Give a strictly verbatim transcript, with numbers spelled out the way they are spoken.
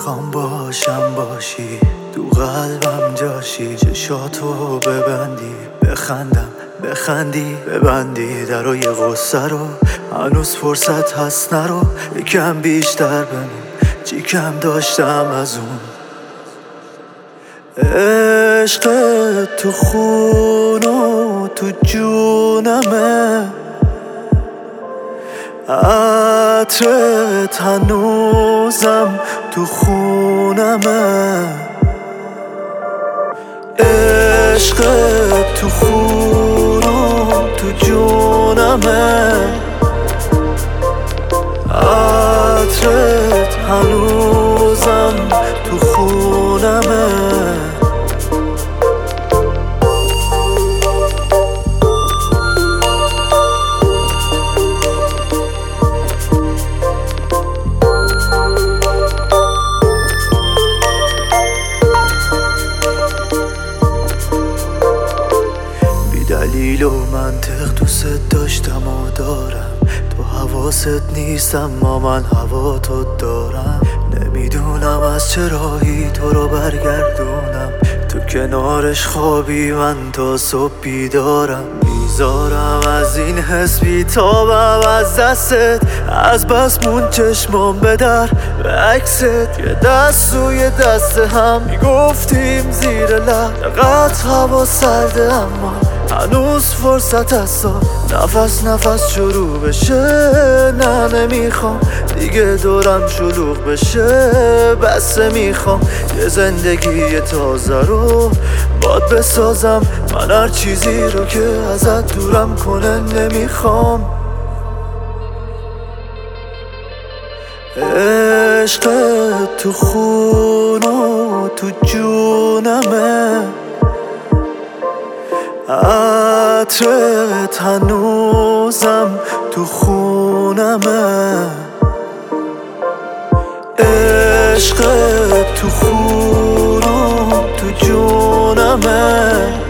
میخوام باشم باشی، تو قلبم جاشی، چشاتو ببندی، بخندم بخندی، ببندی درای غصه رو. هنوز فرصت هست نرو، یکم بیشتر بمون، چی کم داشتم از اون عشق. تو خون و تو جونمه، عطرت هنوزم تو خونمه. عشق تو خون و تو جونمه، عطرت هنوزم تو خونمه. دلیل و منطق دوست داشتم و دارم، تو حواست نیست اما من هوا تو دارم. نمیدونم از چه راهی تو رو برگردونم، تو کنارش خوابی من تا صبح بیدارم. میذارم از این حس بیتابم از دستت، از بس مون چشمام به در به عکست. یه دست روی دست هم میگفتیم زیر لب، قط هوا سرده اما هنوز فرصت هست نفس نفس شروع بشه. نه نمیخوام دیگه دورم شلوغ بشه، بسه میخوام یه زندگی تازه رو باد بسازم. من هر چیزی رو که ازت دورم کنه نمیخوام. عشق تو خون و تو جونمه، عطرت هنوزم تو خونمه. عشق تو خون و تو جونمه،